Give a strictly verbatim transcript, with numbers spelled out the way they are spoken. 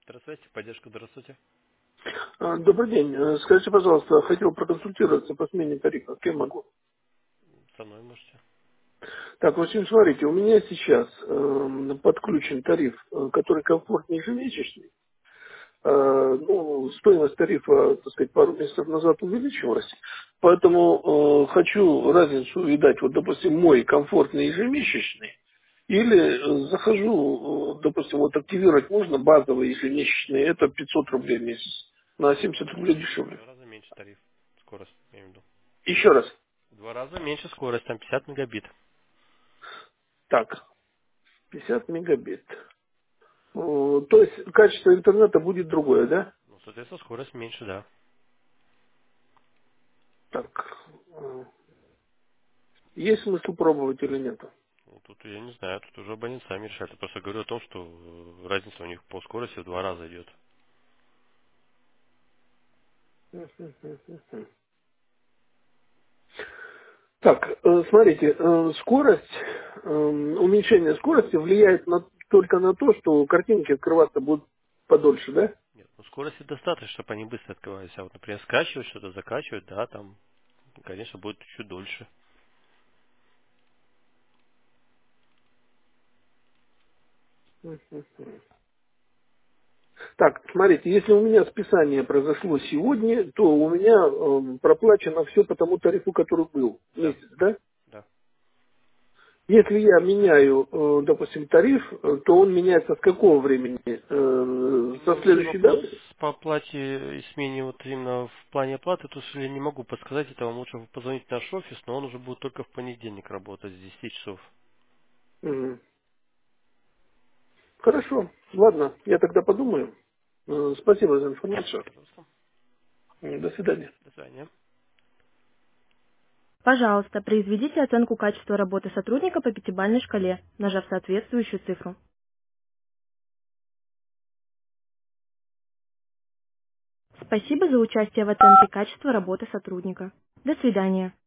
Здравствуйте, поддержка, здравствуйте. А, Добрый день. Э, Скажите, пожалуйста, хотел проконсультироваться по смене тарифа. Кем могу? Со мной можете. Так, в общем, смотрите, у меня сейчас эм, подключен тариф, э, который комфортнее ежемесячный. Э, ну, стоимость тарифа, так сказать, пару месяцев назад увеличилась. Поэтому э, хочу разницу увидать, вот, допустим, мой комфортный ежемесячный, или э, захожу, э, допустим, вот активировать можно базовый ежемесячный, это пятьсот рублей в месяц, на В два семьдесят раза рублей меньше. В дешевле. два раза меньше тариф. Скорость, я имею в виду. Еще раз. В два раза меньше скорость, там пятьдесят мегабит. Так, пятьдесят мегабит. О, то есть качество интернета будет другое, да? Ну, соответственно, скорость меньше, да. Так, э, есть смысл пробовать или нет? Ну, тут я не знаю, тут уже абонент сами решает. Я просто говорю о том, что э, разница у них по скорости в два раза идет. Так, э, смотрите, э, скорость, э, уменьшение скорости влияет на- только на то, что картинки открываться будут подольше, да? Нет, ну скорости достаточно, чтобы они быстро открывались. А вот, например, скачивать что-то, закачивать, да, там, конечно, будет чуть дольше. Так, смотрите, если у меня списание произошло сегодня, то у меня э, проплачено все по тому тарифу, который был Да, месяц, да? да. Если я меняю, э, допустим, тариф, э, то он меняется с какого времени? Э, Если Со у вас следующей вопрос даты? по оплате и смене вот именно в плане оплаты, то я не могу подсказать, это вам лучше позвонить в наш офис, но он уже будет только в понедельник работать с десяти часов. Мгм. Хорошо, ладно, я тогда подумаю. Э, Спасибо за информацию. Пожалуйста. М, До свидания. До свидания. Пожалуйста, произведите оценку качества работы сотрудника по пятибалльной шкале, нажав соответствующую цифру. Спасибо за участие в оценке качества работы сотрудника. До свидания.